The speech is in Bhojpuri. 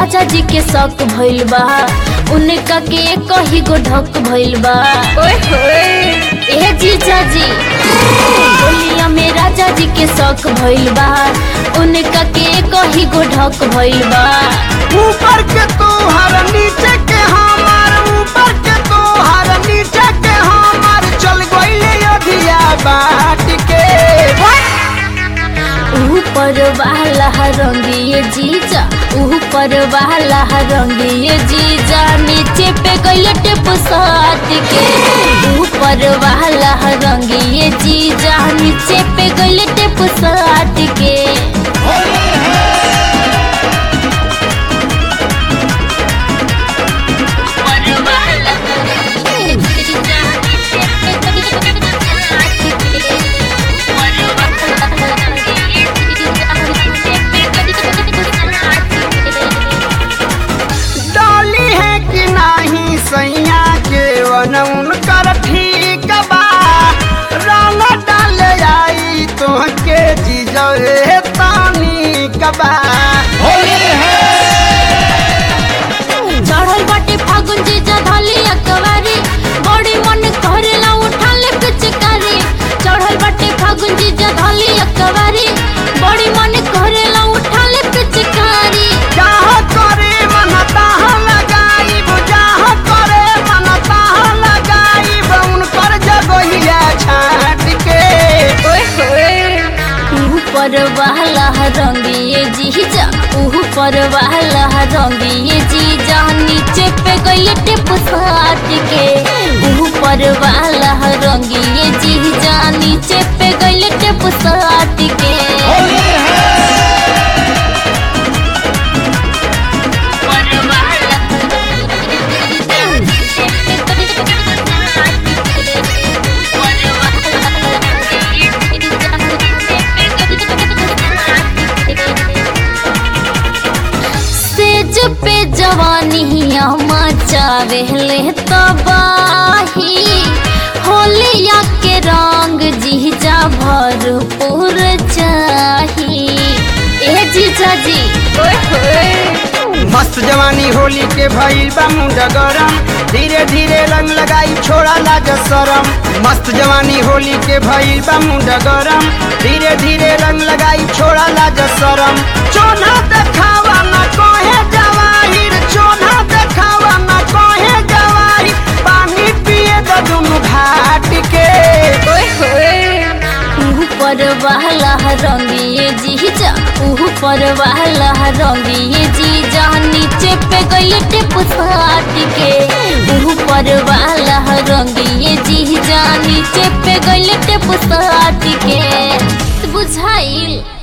राजा जी के शौक भइल बा, उनका के कही गो ढक भइल बा। ओए होए ए जीजा जी, होलिया में राजा जी के शौक भइल बा, उनका के कही गो ढक भइल बा। ऊपर के तोहर नीचे के हमार, ऊपर के तोहर नीचे के हमार, चल गइले अधिया बाट के। ऊपर वाला रंगिए जीजा, ऊपर वाला रंगिए जीजा, नीचे पे गइले टेप साट के। ऊपर वाला रंगिए जीजा, नीचे पे गइले टेप साट के। डाली है कि नाही सैया के वन उनकर ठीक बा, रंग डाल आई तो के जीजरे तानी कबा। चढ़ल बाटे फागुन जीजा धाली अकवारी, बड़ी मन करेला उठा ले पिचकारी। चढ़ल बाटे फागुन जीजा धाली अकवारी, बड़ी मन करेला उठा ले पिचकारी। जहाँ करे मन तहाँ लगाई, जहाँ करे मन तहाँ लगाई, उनकर जगहिया छाट के। ऊपर वाला रंगिए जीजा, ऊपर वाला रंगिए जीजा, नीचे पे गइले टेप साट के। ऊपर वाला रंगिए जीजा, नीचे पे गइले टेप साट के। सेज पे जवानिया मचावे ले तबाही, होलिया के रंग जीजा भरपूर चाही। ए जीजा जी, मस्त जवानी होली के भइल बा मुंड गरम, धीरे धीरे रंग लगाई छोड़ा लाज शरम। मस्त जवानी होली के भइल बा मुंड गरम, धीरे धीरे रंग लगाई छोड़ा लाज शरम। चोना देखावा न कोहे जवाहिर, चोना देखावा न कोहे जवाहिर, पानी पिए द दुनु घाट के। ऊपर वाला रंगिए जीजा, ऊपर वाला रंगिए जीजा, नीचे पे गइले टेप साट के। ऊपर वाला रंगिए जीजा, नीचे पे गइले टेप साट के। बुझाइल।